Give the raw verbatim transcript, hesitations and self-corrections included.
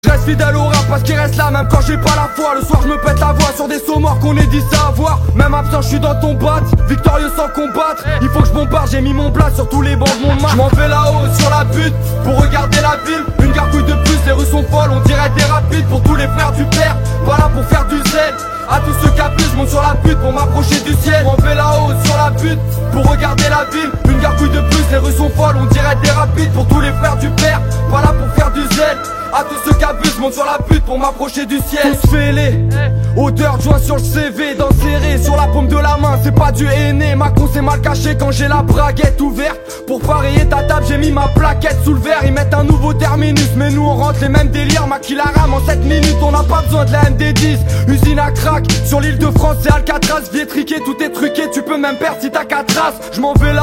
Je reste fidèle au rap parce qu'il reste là même quand j'ai pas la foi. Le soir je me pète la voix sur des sauts morts qu'on est dit savoir. Même absent je suis dans ton bat, victorieux sans combattre. Il faut que je bombarde, j'ai mis mon plat sur tous les bancs de mon marque. Je m'en vais là-haut sur la butte pour regarder la ville. Une gargouille de plus, les rues sont folles, on dirait des rapides. Pour tous les frères du père, pas là pour faire du zèle. A tous ceux qui abusent, je monte sur la butte pour m'approcher du ciel. Je m'en vais là-haut sur la butte pour regarder la ville. Une gargouille de plus, les rues sont folles, on dirait des rapides. Pour tous les frères du père, pas là pour faire du zèle. A tous ceux qui abusent, monte sur la butte pour m'approcher du ciel. Tous fêlés, odeur de joint sur le C V, dans serré sur la paume de la main, c'est pas du henné. Ma con c'est mal caché quand j'ai la braguette ouverte. Pour parier ta table, j'ai mis ma plaquette sous le verre. Ils mettent un nouveau terminus, mais nous on rentre les mêmes délires. Maquille la rame en sept minutes, on n'a pas besoin de la M D dix. Usine à crack, sur l'île de France c'est Alcatraz. Vietriqué, tout est truqué, tu peux même perdre si t'as qu'à trace. Je m'en vais là